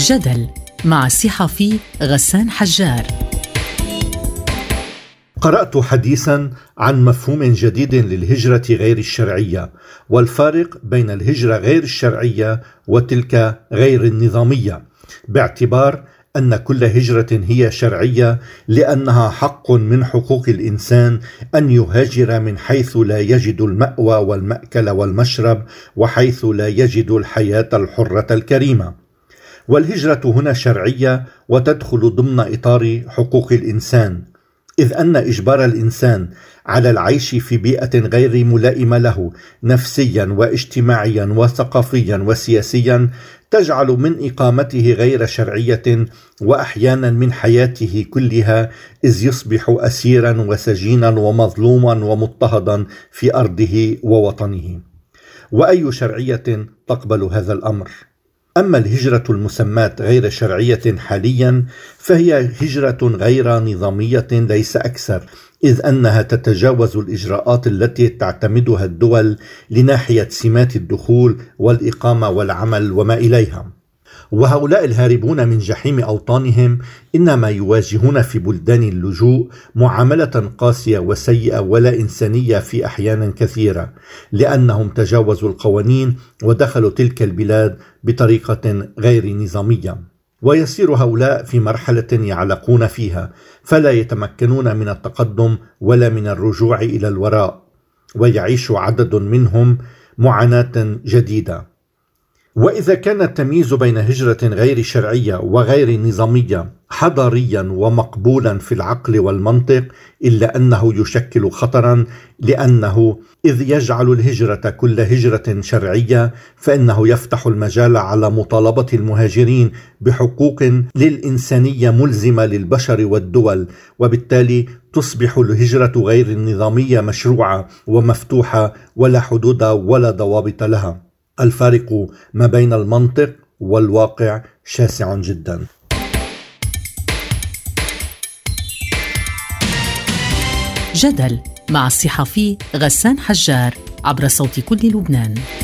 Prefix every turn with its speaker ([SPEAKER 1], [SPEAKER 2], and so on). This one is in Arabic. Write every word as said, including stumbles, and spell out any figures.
[SPEAKER 1] جدل مع الصحفي غسان حجار.
[SPEAKER 2] قرأت حديثاً عن مفهوم جديد للهجرة غير الشرعية والفارق بين الهجرة غير الشرعية وتلك غير النظامية، باعتبار أن كل هجرة هي شرعية لأنها حق من حقوق الإنسان أن يهاجر من حيث لا يجد المأوى والمأكل والمشرب وحيث لا يجد الحياة الحرة الكريمة. والهجرة هنا شرعية وتدخل ضمن إطار حقوق الإنسان، إذ أن إجبار الإنسان على العيش في بيئة غير ملائمة له نفسيا واجتماعيا وثقافيا وسياسيا تجعل من إقامته غير شرعية وأحيانا من حياته كلها، إذ يصبح أسيرا وسجينا ومظلوما ومضطهدا في أرضه ووطنه. وأي شرعية تقبل هذا الأمر؟ أما الهجرة المسماة غير شرعية حاليا فهي هجرة غير نظامية ليس أكثر، إذ أنها تتجاوز الإجراءات التي تعتمدها الدول لناحية سمات الدخول والإقامة والعمل وما إليها. وهؤلاء الهاربون من جحيم أوطانهم إنما يواجهون في بلدان اللجوء معاملة قاسية وسيئة ولا إنسانية في أحيان كثيرة، لأنهم تجاوزوا القوانين ودخلوا تلك البلاد بطريقة غير نظامية. ويسير هؤلاء في مرحلة يعلقون فيها، فلا يتمكنون من التقدم ولا من الرجوع إلى الوراء، ويعيش عدد منهم معاناة جديدة. وإذا كان التمييز بين هجرة غير شرعية وغير نظامية حضاريا ومقبولا في العقل والمنطق، إلا أنه يشكل خطرا، لأنه إذ يجعل الهجرة كل هجرة شرعية فإنه يفتح المجال على مطالبة المهاجرين بحقوق للإنسانية ملزمة للبشر والدول، وبالتالي تصبح الهجرة غير النظامية مشروعة ومفتوحة ولا حدود ولا ضوابط لها. الفارق ما بين المنطق والواقع شاسع جدا.
[SPEAKER 1] جدل مع الصحفي غسان حجار عبر صوت كل لبنان.